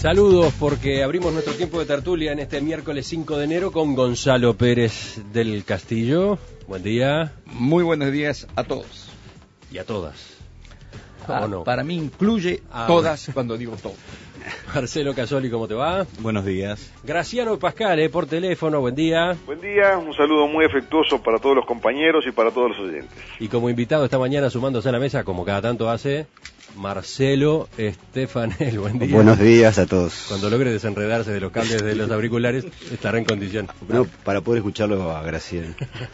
Saludos porque abrimos nuestro tiempo de tertulia en este miércoles 5 de enero con Gonzalo Pérez del Castillo. Buen día. Muy buenos días a todos. Y a todas. No? Para mí incluye todas cuando digo todo. Marcelo Casoli, ¿cómo te va? Buenos días. Graciano Pascal, por teléfono, buen día. Buen día, un saludo muy afectuoso para todos los compañeros y para todos los oyentes. Y como invitado esta mañana sumándose a la mesa, como cada tanto hace, Marcelo Estefanel, buen día. Buenos días a todos. Cuando logre desenredarse de los cables de los auriculares, estará en condición. No, para poder escucharlo a Graciano.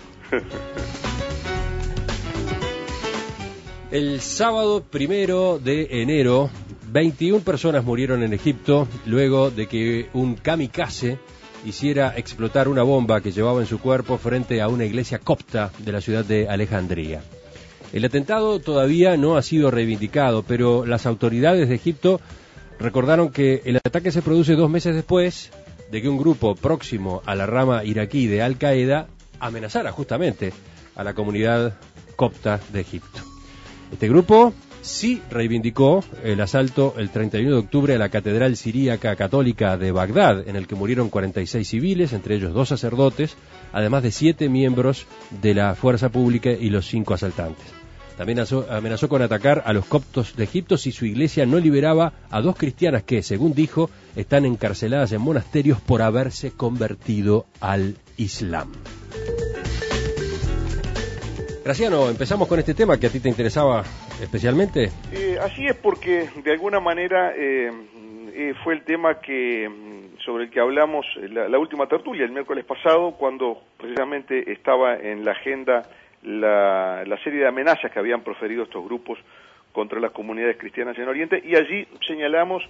El sábado 1 de enero, 21 personas murieron en Egipto luego de que un kamikaze hiciera explotar una bomba que llevaba en su cuerpo frente a una iglesia copta de la ciudad de Alejandría. El atentado todavía no ha sido reivindicado, pero las autoridades de Egipto recordaron que el ataque se produce 2 meses después de que un grupo próximo a la rama iraquí de Al Qaeda amenazara justamente a la comunidad copta de Egipto. Este grupo sí reivindicó el asalto el 31 de octubre a la Catedral Siríaca Católica de Bagdad, en el que murieron 46 civiles, entre ellos 2 sacerdotes, además de 7 miembros de la fuerza pública y los 5 asaltantes. También amenazó con atacar a los coptos de Egipto si su iglesia no liberaba a 2 cristianas que, según dijo, están encarceladas en monasterios por haberse convertido al Islam. Graciano, empezamos con este tema que a ti te interesaba especialmente. Así es, porque de alguna manera fue el tema sobre el que hablamos la última tertulia, el miércoles pasado, cuando precisamente estaba en la agenda la serie de amenazas que habían proferido estos grupos contra las comunidades cristianas en Oriente, y allí señalamos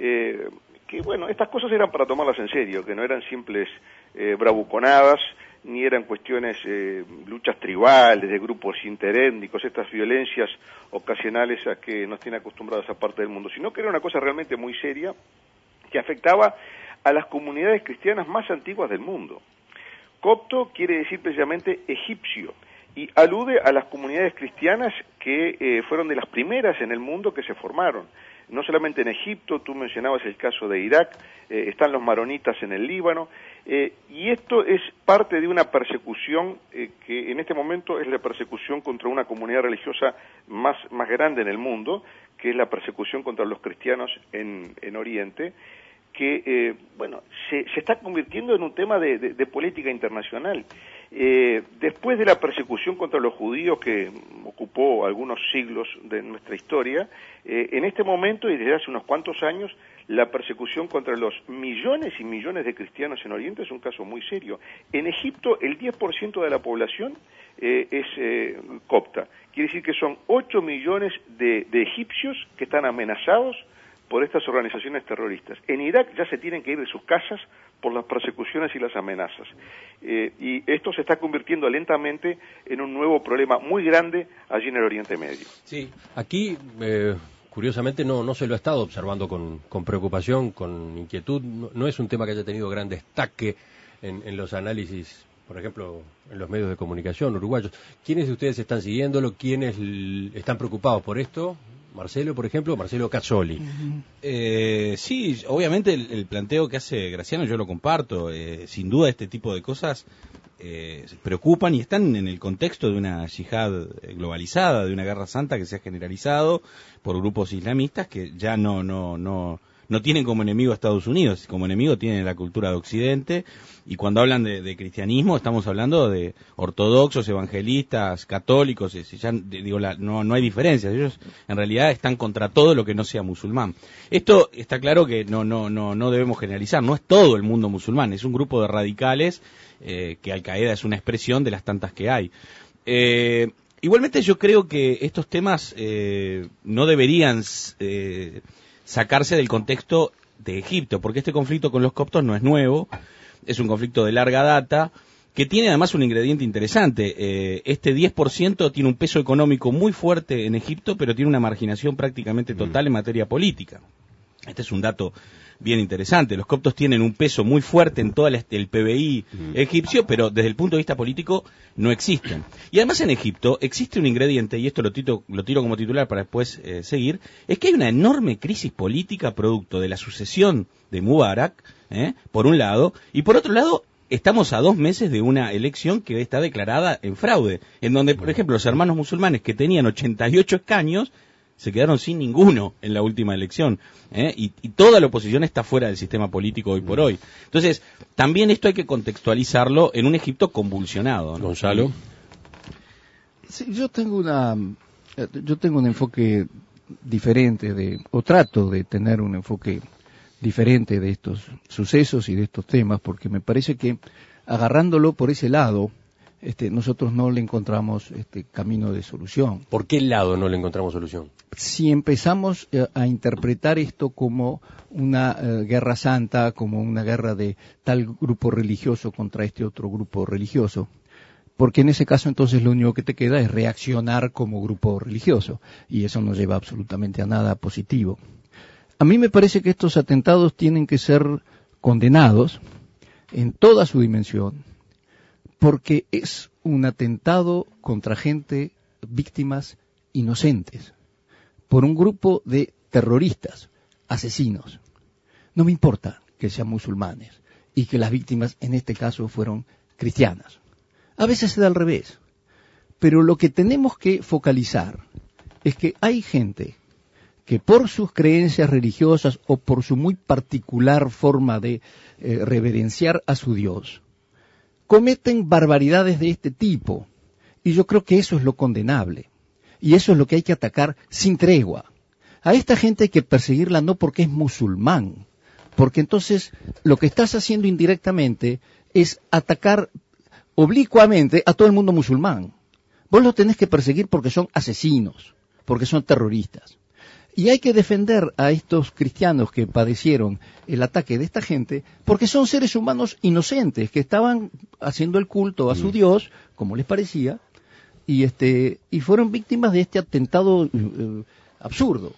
que, bueno, estas cosas eran para tomarlas en serio, que no eran simples bravuconadas, ni eran cuestiones, luchas tribales, de grupos interétnicos, estas violencias ocasionales a que nos tiene acostumbrados esa parte del mundo, sino que era una cosa realmente muy seria que afectaba a las comunidades cristianas más antiguas del mundo. Copto quiere decir precisamente egipcio, y alude a las comunidades cristianas que fueron de las primeras en el mundo que se formaron. No solamente en Egipto, tú mencionabas el caso de Irak, están los maronitas en el Líbano, y esto es parte de una persecución que en este momento es la persecución contra una comunidad religiosa más grande en el mundo, que es la persecución contra los cristianos en Oriente, que se está convirtiendo en un tema de política internacional. Después de la persecución contra los judíos que ocupó algunos siglos de nuestra historia, en este momento y desde hace unos cuantos años, la persecución contra los millones y millones de cristianos en Oriente es un caso muy serio. En Egipto el 10% de la población es copta. Quiere decir que son 8 millones de egipcios que están amenazados por estas organizaciones terroristas. En Irak ya se tienen que ir de sus casas por las persecuciones y las amenazas. Y esto se está convirtiendo lentamente en un nuevo problema muy grande allí en el Oriente Medio. Sí, aquí curiosamente no se lo ha estado observando con preocupación, con inquietud. No es un tema que haya tenido gran destaque en los análisis, por ejemplo, en los medios de comunicación uruguayos. ¿Quiénes de ustedes están siguiéndolo? ¿Quiénes están preocupados por esto? Marcelo, por ejemplo, Marcelo Casoli. Sí, obviamente el planteo que hace Graciano yo lo comparto. Sin duda este tipo de cosas preocupan y están en el contexto de una yihad globalizada, de una guerra santa que se ha generalizado por grupos islamistas que ya no tienen como enemigo a Estados Unidos, como enemigo tienen la cultura de Occidente, y cuando hablan de cristianismo estamos hablando de ortodoxos, evangelistas, católicos, no hay diferencias, ellos en realidad están contra todo lo que no sea musulmán. Esto está claro que no debemos generalizar, no es todo el mundo musulmán, es un grupo de radicales que Al Qaeda es una expresión de las tantas que hay. Igualmente yo creo que estos temas no deberían sacarse del contexto de Egipto, porque este conflicto con los coptos no es nuevo, es un conflicto de larga data, que tiene además un ingrediente interesante. Este 10% tiene un peso económico muy fuerte en Egipto, pero tiene una marginación prácticamente total en materia política. Este es un dato bien interesante. Los coptos tienen un peso muy fuerte en todo el PBI egipcio, pero desde el punto de vista político no existen. Y además en Egipto existe un ingrediente, y esto lo tiro como titular para después seguir, es que hay una enorme crisis política producto de la sucesión de Mubarak, por un lado, y por otro lado, estamos a 2 meses de una elección que está declarada en fraude, en donde, por ejemplo, los hermanos musulmanes que tenían 88 escaños se quedaron sin ninguno en la última elección, y toda la oposición está fuera del sistema político hoy por hoy. Entonces, también esto hay que contextualizarlo en un Egipto convulsionado, ¿no? Gonzalo. Sí, yo tengo un enfoque diferente o trato de tener un enfoque diferente de estos sucesos y de estos temas, porque me parece que agarrándolo por ese lado, nosotros no le encontramos camino de solución. ¿Por qué lado no le encontramos solución? Si empezamos a interpretar esto como una guerra santa, como una guerra de tal grupo religioso contra este otro grupo religioso, porque en ese caso entonces lo único que te queda es reaccionar como grupo religioso, y eso no lleva absolutamente a nada positivo. A mí me parece que estos atentados tienen que ser condenados en toda su dimensión, porque es un atentado contra gente, víctimas inocentes, por un grupo de terroristas, asesinos. No me importa que sean musulmanes y que las víctimas en este caso fueron cristianas. A veces se da al revés, pero lo que tenemos que focalizar es que hay gente que por sus creencias religiosas o por su muy particular forma de reverenciar a su Dios, cometen barbaridades de este tipo. Y yo creo que eso es lo condenable. Y eso es lo que hay que atacar sin tregua. A esta gente hay que perseguirla no porque es musulmán, porque entonces lo que estás haciendo indirectamente es atacar oblicuamente a todo el mundo musulmán. Vos los tenés que perseguir porque son asesinos, porque son terroristas. Y hay que defender a estos cristianos que padecieron el ataque de esta gente, porque son seres humanos inocentes, que estaban haciendo el culto a su Dios, como les parecía, y fueron víctimas de este atentado absurdo.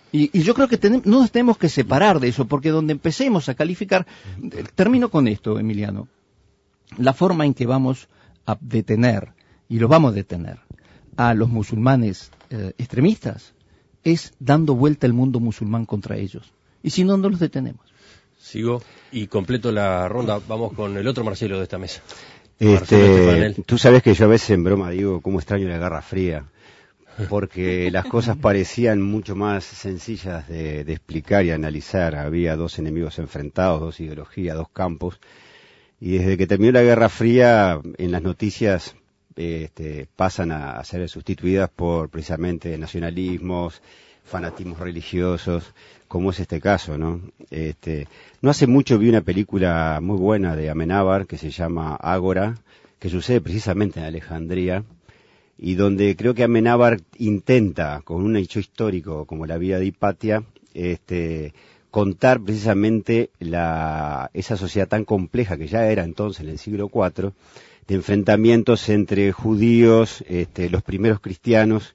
Y yo creo que no nos tenemos que separar de eso, porque donde empecemos a calificar, termino con esto, Emiliano, la forma en que vamos a detener, y lo vamos a detener, a los musulmanes extremistas, es dando vuelta el mundo musulmán contra ellos. Y si no, no los detenemos. Sigo y completo la ronda. Vamos con el otro Marcelo de esta mesa. Tú sabes que yo a veces en broma digo cómo extraño la Guerra Fría, porque las cosas parecían mucho más sencillas de explicar y analizar. Había 2 enemigos enfrentados, 2 ideologías, 2 campos, y desde que terminó la Guerra Fría, en las noticias pasan a ser sustituidas por precisamente nacionalismos, fanatismos religiosos, como es este caso, ¿no? No hace mucho vi una película muy buena de Amenábar que se llama Ágora, que sucede precisamente en Alejandría, y donde creo que Amenábar intenta, con un hecho histórico como la vida de Hipatia, contar precisamente esa sociedad tan compleja que ya era entonces en el siglo IV, de enfrentamientos entre judíos, los primeros cristianos,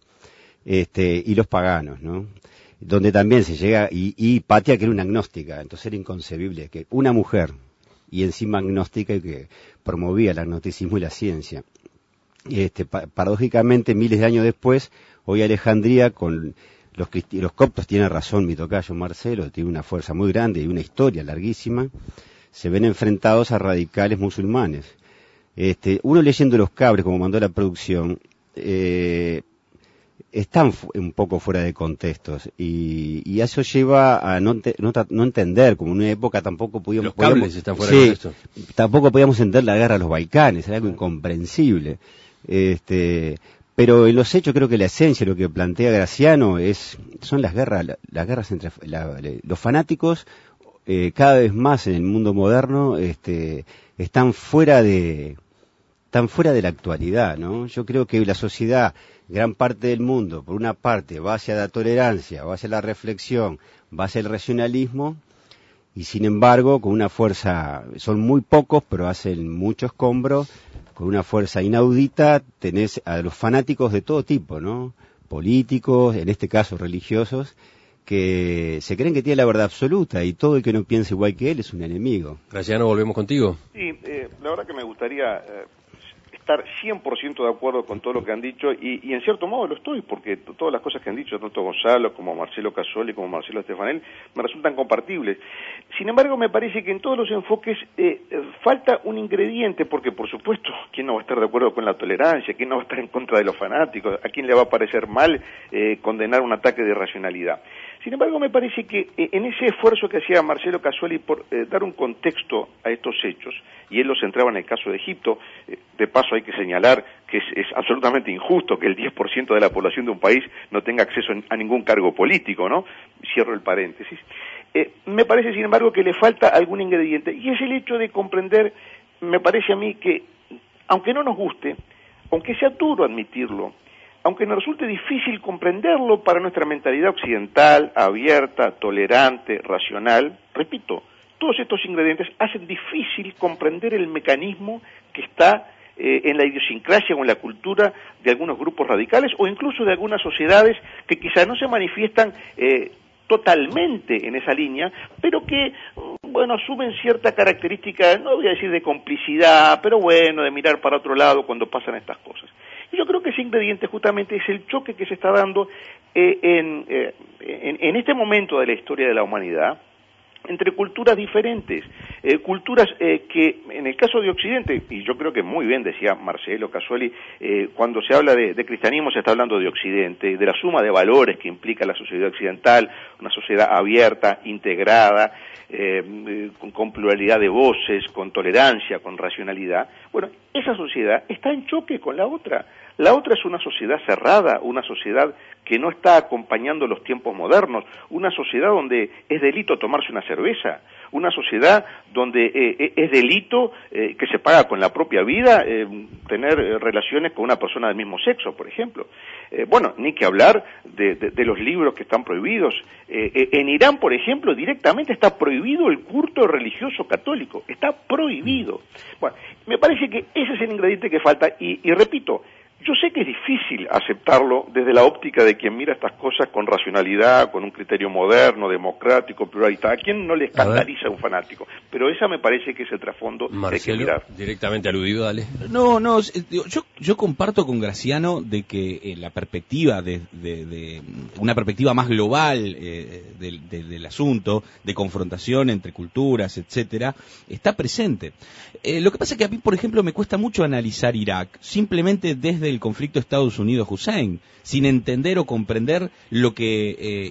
y los paganos, ¿no? Donde también se llega, y Hipatia, que era una agnóstica, entonces era inconcebible que una mujer, y encima agnóstica, y que promovía el agnosticismo y la ciencia. Paradójicamente, miles de años después, hoy Alejandría, con los coptos, tiene razón mi tocayo Marcelo, tiene una fuerza muy grande y una historia larguísima, se ven enfrentados a radicales musulmanes. Uno leyendo Los Cabres, como mandó la producción, están un poco fuera de contextos, y eso lleva a no entender, como en una época tampoco podíamos... Los Cables están fuera de contexto. Tampoco podíamos entender la guerra de los Balcanes, era algo incomprensible. Pero en los hechos creo que la esencia, lo que plantea Graciano, son las guerras entre los fanáticos, cada vez más en el mundo moderno, están fuera de la actualidad, ¿no? Yo creo que la sociedad, gran parte del mundo, por una parte, va hacia la tolerancia, va hacia la reflexión, va hacia el racionalismo, y sin embargo, con una fuerza, son muy pocos, pero hacen mucho escombro, con una fuerza inaudita, tenés a los fanáticos de todo tipo, ¿no? Políticos, en este caso religiosos, que se creen que tiene la verdad absoluta y todo el que no piensa igual que él es un enemigo. Graciano, volvemos contigo. Sí, la verdad que me gustaría estar 100% de acuerdo con todo lo que han dicho y en cierto modo lo estoy, porque todas las cosas que han dicho, tanto Gonzalo como Marcelo Casoli como Marcelo Stefanel, me resultan compartibles. Sin embargo, me parece que en todos los enfoques falta un ingrediente, porque por supuesto, ¿quién no va a estar de acuerdo con la tolerancia? ¿Quién no va a estar en contra de los fanáticos? ¿A quién le va a parecer mal condenar un ataque de irracionalidad? Sin embargo, me parece que en ese esfuerzo que hacía Marcelo Casoli por dar un contexto a estos hechos, y él lo centraba en el caso de Egipto, de paso hay que señalar que es absolutamente injusto que el 10% de la población de un país no tenga acceso a ningún cargo político, ¿no? Cierro el paréntesis. Me parece, sin embargo, que le falta algún ingrediente, y es el hecho de comprender, me parece a mí que, aunque no nos guste, aunque sea duro admitirlo, aunque nos resulte difícil comprenderlo para nuestra mentalidad occidental, abierta, tolerante, racional, repito, todos estos ingredientes hacen difícil comprender el mecanismo que está en la idiosincrasia o en la cultura de algunos grupos radicales o incluso de algunas sociedades que quizás no se manifiestan totalmente en esa línea, pero que, bueno, asumen cierta característica, no voy a decir de complicidad, pero bueno, de mirar para otro lado cuando pasan estas cosas. Y yo creo que ese ingrediente justamente es el choque que se está dando en este momento de la historia de la humanidad, entre culturas diferentes, culturas que en el caso de Occidente, y yo creo que muy bien decía Marcelo Casoli, cuando se habla de cristianismo se está hablando de Occidente, de la suma de valores que implica la sociedad occidental, una sociedad abierta, integrada, con pluralidad de voces, con tolerancia, con racionalidad. Bueno, esa sociedad está en choque con la otra. La otra es una sociedad cerrada, una sociedad que no está acompañando los tiempos modernos, una sociedad donde es delito tomarse una cerveza, una sociedad donde es delito que se paga con la propia vida tener relaciones con una persona del mismo sexo, por ejemplo. Bueno, ni que hablar de los libros que están prohibidos. En Irán, por ejemplo, directamente está prohibido el culto religioso católico, está prohibido. Bueno, me parece que ese es el ingrediente que falta y repito, yo sé que es difícil aceptarlo desde la óptica de quien mira estas cosas con racionalidad, con un criterio moderno, democrático, pluralista. ¿A quién no le escandaliza un fanático? Pero esa me parece que es el trasfondo que hay que mirar. Directamente aludido, dale. No, yo comparto con Graciano de que la perspectiva de una perspectiva más global del asunto, de confrontación entre culturas, etcétera, está presente. Lo que pasa es que a mí, por ejemplo, me cuesta mucho analizar Irak, simplemente desde el conflicto Estados Unidos-Hussein, sin entender o comprender lo que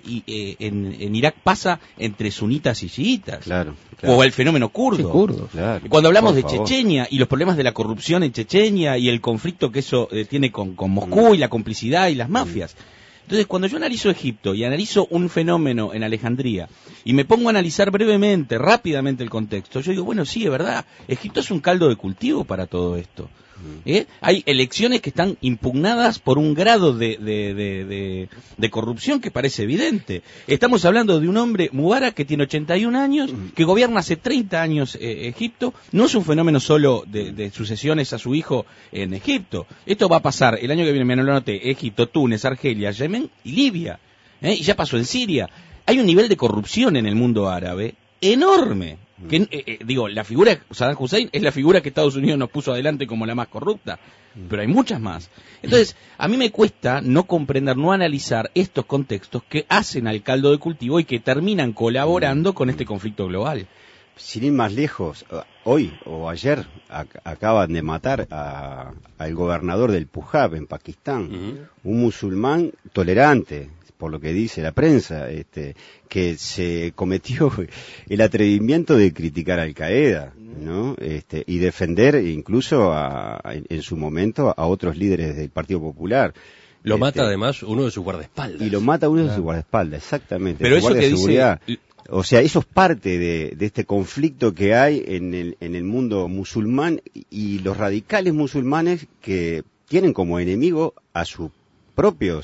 en Irak pasa entre sunitas y chiitas, claro. O el fenómeno kurdo. Sí, kurdo, claro. Cuando hablamos de Chechenia y los problemas de la corrupción en Chechenia y el conflicto que eso tiene con Moscú y la complicidad y las mafias. Entonces, cuando yo analizo Egipto y analizo un fenómeno en Alejandría y me pongo a analizar brevemente, rápidamente el contexto, yo digo, bueno, sí, es verdad, Egipto es un caldo de cultivo para todo esto. Hay elecciones que están impugnadas por un grado de corrupción que parece evidente. Estamos hablando de un hombre, Mubarak, que tiene 81 años, que gobierna hace 30 años Egipto. No es un fenómeno solo de sucesiones a su hijo en Egipto. Esto va a pasar el año que viene, me lo noté, Egipto, Túnez, Argelia, Yemen y Libia. Y ya pasó en Siria. Hay un nivel de corrupción en el mundo árabe enorme. Que, la figura de Saddam Hussein es la figura que Estados Unidos nos puso adelante como la más corrupta, pero hay muchas más. Entonces, a mí me cuesta no comprender, no analizar estos contextos que hacen al caldo de cultivo y que terminan colaborando con este conflicto global. Sin ir más lejos, hoy o ayer acaban de matar al gobernador del Punjab en Pakistán, un musulmán tolerante, por lo que dice la prensa, que se cometió el atrevimiento de criticar a Al Qaeda, ¿no? Y defender incluso en su momento a otros líderes del Partido Popular. Lo mata además uno de sus guardaespaldas. Y lo mata uno de sus guardaespaldas, exactamente. Pero eso que dice... O sea, eso es parte de este conflicto que hay en el mundo musulmán y los radicales musulmanes que tienen como enemigo a sus propios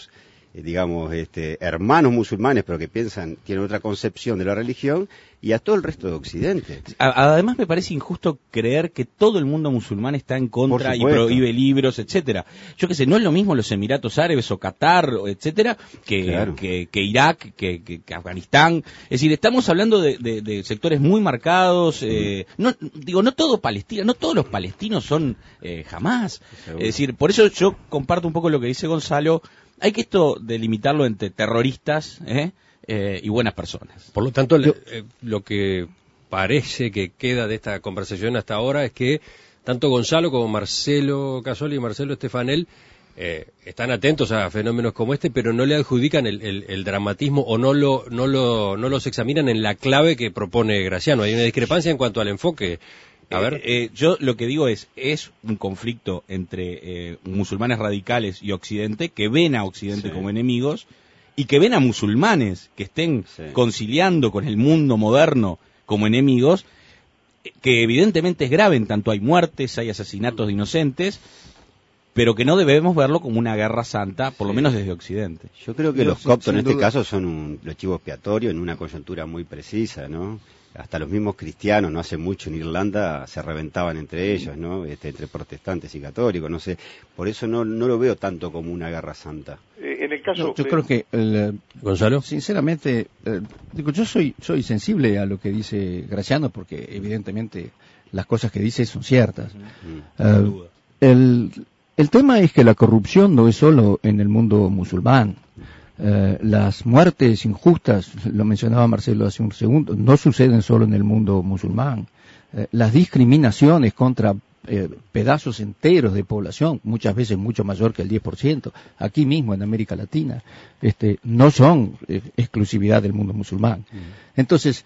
digamos, hermanos musulmanes, pero que tienen otra concepción de la religión, y a todo el resto de Occidente. Además me parece injusto creer que todo el mundo musulmán está en contra y prohíbe libros, etcétera. Yo qué sé, no es lo mismo los Emiratos Árabes o Qatar, etcétera, que Irak, que Afganistán. Es decir, estamos hablando de sectores muy marcados. No todo Palestina, no todos los palestinos son Hamás. Es decir, por eso yo comparto un poco lo que dice Gonzalo. Hay que esto delimitarlo entre terroristas, y buenas personas. Por lo tanto, lo que parece que queda de esta conversación hasta ahora es que tanto Gonzalo como Marcelo Casoli y Marcelo Stefanel están atentos a fenómenos como este, pero no le adjudican el dramatismo o no los examinan en la clave que propone Graciano. Hay una discrepancia en cuanto al enfoque. A ver. Yo lo que digo es un conflicto entre musulmanes radicales y Occidente, que ven a Occidente como enemigos, y que ven a musulmanes que estén conciliando con el mundo moderno como enemigos, que evidentemente es grave, en tanto hay muertes, hay asesinatos de inocentes, pero que no debemos verlo como una guerra santa, por lo menos desde Occidente. Yo creo que los coptos en este caso son los chivos expiatorios en una coyuntura muy precisa, ¿no? Hasta los mismos cristianos, no hace mucho en Irlanda, se reventaban entre ellos, ¿no? Entre protestantes y católicos, no sé. Por eso no lo veo tanto como una guerra santa. En el caso... yo creo que... Gonzalo. Sinceramente, yo soy sensible a lo que dice Graciano, porque evidentemente las cosas que dice son ciertas. El tema es que la corrupción no es solo en el mundo musulmán. Las muertes injustas, lo mencionaba Marcelo hace un segundo, no suceden solo en el mundo musulmán. Las discriminaciones contra pedazos enteros de población, muchas veces mucho mayor que el 10%, aquí mismo en América Latina, no son exclusividad del mundo musulmán. Entonces,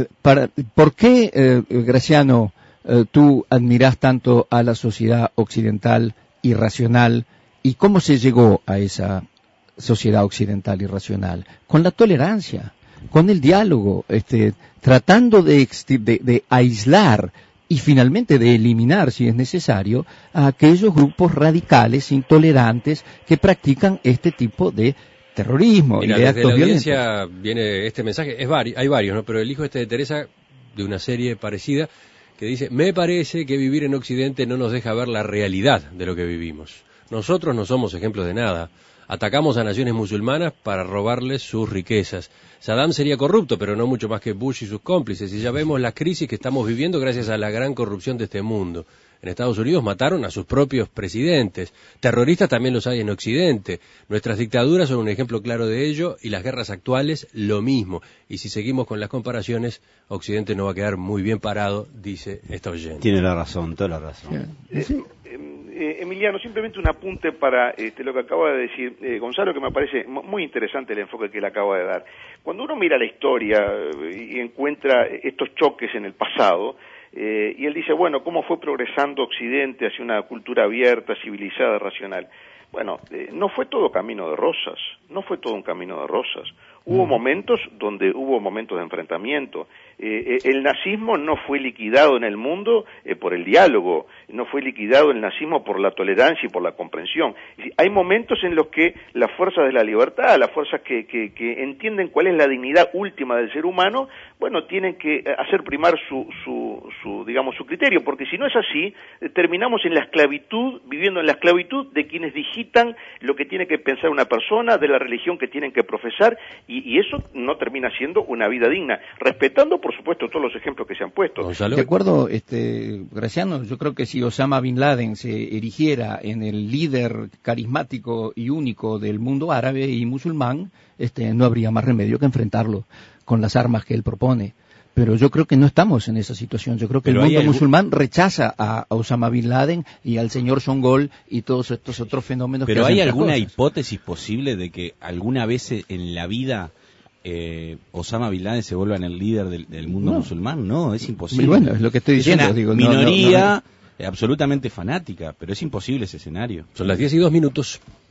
¿por qué, Graciano, tú admirás tanto a la sociedad occidental irracional y cómo se llegó a esa sociedad occidental irracional? Con la tolerancia, con el diálogo, tratando de aislar y finalmente de eliminar, si es necesario, a aquellos grupos radicales, intolerantes, que practican este tipo de terrorismo. Mira, y de actos actos violentos. Desde la violentos. audiencia viene este mensaje, hay varios, ¿no? Pero el hijo de Teresa, de una serie parecida, que dice: me parece que vivir en Occidente no nos deja ver la realidad de lo que vivimos. Nosotros no somos ejemplos de nada. Atacamos a naciones musulmanas para robarles sus riquezas. Saddam sería corrupto, pero no mucho más que Bush y sus cómplices. Y ya vemos las crisis que estamos viviendo gracias a la gran corrupción de este mundo. En Estados Unidos mataron a sus propios presidentes. Terroristas también los hay en Occidente. Nuestras dictaduras son un ejemplo claro de ello y las guerras actuales lo mismo. Y si seguimos con las comparaciones, Occidente no va a quedar muy bien parado, dice esta oyente. Tiene la razón, toda la razón. Sí. Emiliano, simplemente un apunte para lo que acaba de decir Gonzalo, que me parece muy interesante el enfoque que él acaba de dar. Cuando uno mira la historia y encuentra estos choques en el pasado, y él dice, bueno, ¿cómo fue progresando Occidente hacia una cultura abierta, civilizada, racional? Bueno, no fue todo camino de rosas, no fue todo un camino de rosas. Hubo momentos donde hubo momentos de enfrentamiento. El nazismo no fue liquidado en el mundo por el diálogo, no fue liquidado el nazismo por la tolerancia y por la comprensión. Hay momentos en los que las fuerzas de la libertad, las fuerzas que entienden cuál es la dignidad última del ser humano, bueno, tienen que hacer primar su criterio, porque si no es así, terminamos en la esclavitud, viviendo en la esclavitud de quienes digitan lo que tiene que pensar una persona, de la religión que tienen que profesar, y eso no termina siendo una vida digna, respetando por supuesto todos los ejemplos que se han puesto. Gonzalo. De acuerdo, Graciano, yo creo que si Osama Bin Laden se erigiera en el líder carismático y único del mundo árabe y musulmán, no habría más remedio que enfrentarlo con las armas que él propone. Pero yo creo que no estamos en esa situación. Yo creo que el mundo musulmán rechaza a Osama Bin Laden y al señor Songol y todos estos otros fenómenos. Pero que ¿hay hacen alguna cosas. hipótesis posible de que alguna vez en la vida Osama Bin Laden se vuelva en el líder del mundo musulmán? No, es imposible. Y bueno, es lo que estoy diciendo. Es una digo, minoría absolutamente fanática, pero es imposible ese escenario. Son las 10:02.